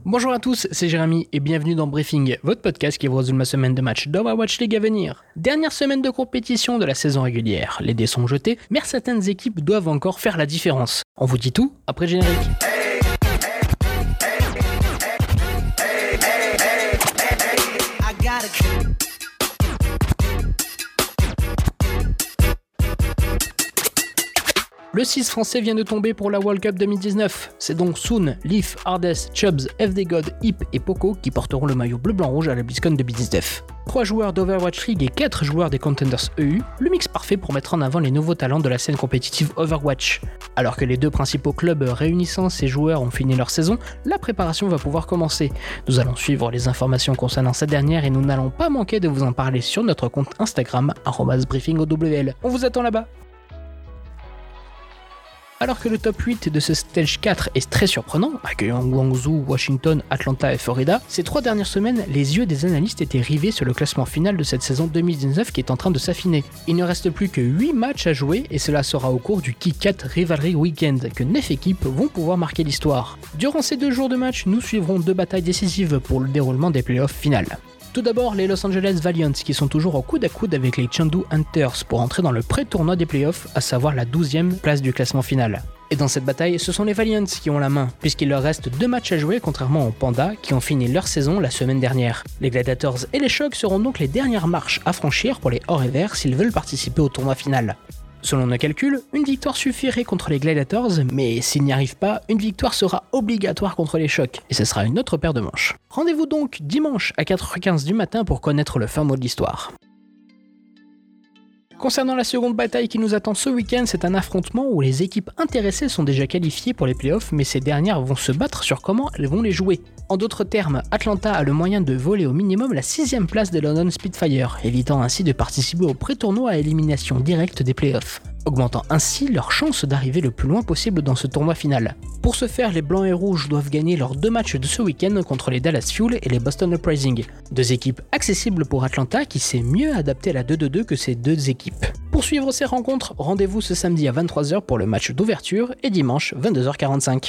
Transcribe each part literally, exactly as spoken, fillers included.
Bonjour à tous, c'est Jérémy et bienvenue dans Briefing, votre podcast qui vous résume la semaine de match d'Overwatch League à venir. Dernière semaine de compétition de la saison régulière, les dés sont jetés, mais certaines équipes doivent encore faire la différence. On vous dit tout après le générique. Le six français vient de tomber pour la World Cup deux mille dix-neuf. C'est donc Soon, Leaf, Hardest, Chubbs, F D God, Hip et Poco qui porteront le maillot bleu-blanc-rouge à la BlizzCon deux mille dix-neuf. trois joueurs d'Overwatch League et quatre joueurs des Contenders E U, le mix parfait pour mettre en avant les nouveaux talents de la scène compétitive Overwatch. Alors que les deux principaux clubs réunissant ces joueurs ont fini leur saison, la préparation va pouvoir commencer. Nous allons suivre les informations concernant cette dernière et nous n'allons pas manquer de vous en parler sur notre compte Instagram arobase briefing O W L. On vous attend là-bas. Alors que le top huit de ce Stage quatre est très surprenant, accueillant Guangzhou, Washington, Atlanta et Florida, ces trois dernières semaines, les yeux des analystes étaient rivés sur le classement final de cette saison deux mille dix-neuf qui est en train de s'affiner. Il ne reste plus que huit matchs à jouer et cela sera au cours du KitKat Rivalry Weekend que neuf équipes vont pouvoir marquer l'histoire. Durant ces deux jours de match, nous suivrons deux batailles décisives pour le déroulement des playoffs finales. Tout d'abord, les Los Angeles Valiants qui sont toujours au coude à coude avec les Chengdu Hunters pour entrer dans le pré-tournoi des playoffs, à savoir la douzième place du classement final. Et dans cette bataille, ce sont les Valiants qui ont la main, puisqu'il leur reste deux matchs à jouer contrairement aux Pandas qui ont fini leur saison la semaine dernière. Les Gladiators et les Shock seront donc les dernières marches à franchir pour les Or et Vert s'ils veulent participer au tournoi final. Selon nos calculs, une victoire suffirait contre les Gladiators, mais s'ils n'y arrivent pas, une victoire sera obligatoire contre les Shock, et ce sera une autre paire de manches. Rendez-vous donc dimanche à quatre heures quinze du matin pour connaître le fin mot de l'histoire. Concernant la seconde bataille qui nous attend ce week-end, c'est un affrontement où les équipes intéressées sont déjà qualifiées pour les playoffs, mais ces dernières vont se battre sur comment elles vont les jouer. En d'autres termes, Atlanta a le moyen de voler au minimum la sixième place des London Spitfire, évitant ainsi de participer au pré-tournoi à élimination directe des playoffs, augmentant ainsi leurs chances d'arriver le plus loin possible dans ce tournoi final. Pour ce faire, les Blancs et Rouges doivent gagner leurs deux matchs de ce week-end contre les Dallas Fuel et les Boston Uprising, deux équipes accessibles pour Atlanta qui s'est mieux adapté à la deux deux deux que ces deux équipes. Pour suivre ces rencontres, rendez-vous ce samedi à vingt-trois heures pour le match d'ouverture et dimanche vingt-deux heures quarante-cinq.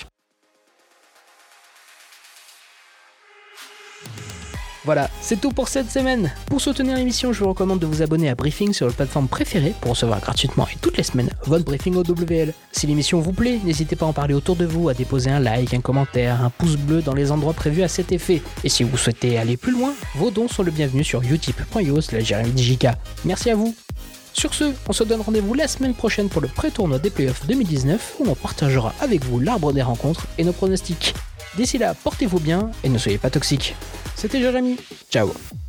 Voilà, c'est tout pour cette semaine. Pour soutenir l'émission, je vous recommande de vous abonner à Briefing sur votre plateforme préférée pour recevoir gratuitement et toutes les semaines votre Briefing O W L. Si l'émission vous plaît, n'hésitez pas à en parler autour de vous, à déposer un like, un commentaire, un pouce bleu dans les endroits prévus à cet effet. Et si vous souhaitez aller plus loin, vos dons sont le bienvenu sur utip point io slash Jérémy D J K. Merci à vous. Sur ce, on se donne rendez-vous la semaine prochaine pour le pré-tournoi des playoffs deux mille dix-neuf où on partagera avec vous l'arbre des rencontres et nos pronostics. D'ici là, portez-vous bien et ne soyez pas toxiques. C'était Jérémy. Ciao.